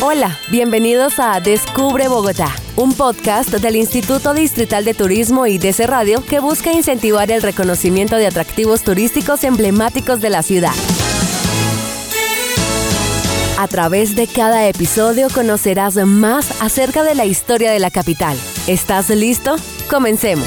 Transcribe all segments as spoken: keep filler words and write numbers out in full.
Hola, bienvenidos a Descubre Bogotá, un podcast del Instituto Distrital de Turismo y D C Radio que busca incentivar el reconocimiento de atractivos turísticos emblemáticos de la ciudad. A través de cada episodio conocerás más acerca de la historia de la capital. ¿Estás listo? Comencemos.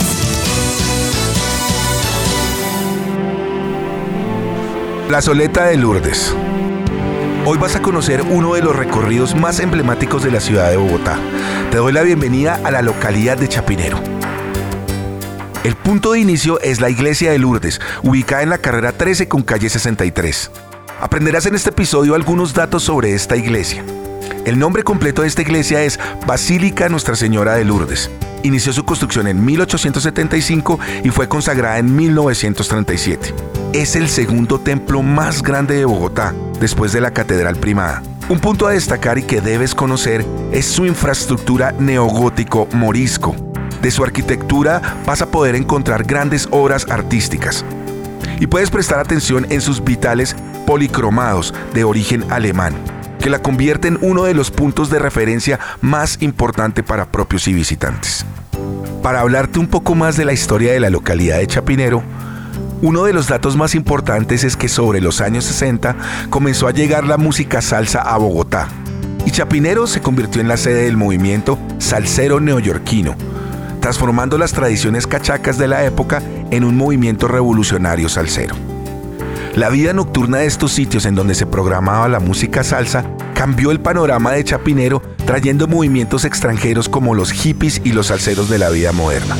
Plazoleta de Lourdes. Hoy vas a conocer uno de los recorridos más emblemáticos de la ciudad de Bogotá. Te doy la bienvenida a la localidad de Chapinero. El punto de inicio es la iglesia de Lourdes, ubicada en la carrera trece con calle sesenta y tres. Aprenderás en este episodio algunos datos sobre esta iglesia. El nombre completo de esta iglesia es Basílica Nuestra Señora de Lourdes. Inició su construcción en mil ochocientos setenta y cinco y fue consagrada en mil novecientos treinta y siete. Es el segundo templo más grande de Bogotá, después de la Catedral Primada. Un punto a destacar y que debes conocer es su infraestructura neogótico morisco. De su arquitectura vas a poder encontrar grandes obras artísticas. Y puedes prestar atención en sus vitales policromados de origen alemán, que la convierte en uno de los puntos de referencia más importante para propios y visitantes. Para hablarte un poco más de la historia de la localidad de Chapinero, uno de los datos más importantes es que sobre los años sesenta comenzó a llegar la música salsa a Bogotá, y Chapinero se convirtió en la sede del movimiento salsero neoyorquino, transformando las tradiciones cachacas de la época en un movimiento revolucionario salsero. La vida nocturna de estos sitios en donde se programaba la música salsa cambió el panorama de Chapinero, trayendo movimientos extranjeros como los hippies y los salseros de la vida moderna.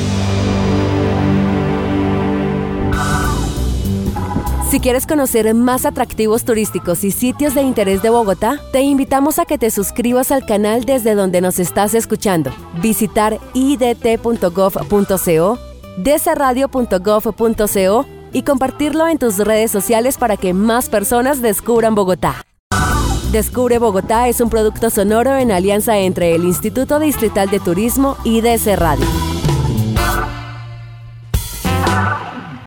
Si quieres conocer más atractivos turísticos y sitios de interés de Bogotá, te invitamos a que te suscribas al canal desde donde nos estás escuchando. Visitar i d t punto gov punto co, d c radio punto gov punto co y compartirlo en tus redes sociales para que más personas descubran Bogotá. Descubre Bogotá es un producto sonoro en alianza entre el Instituto Distrital de Turismo y D C Radio.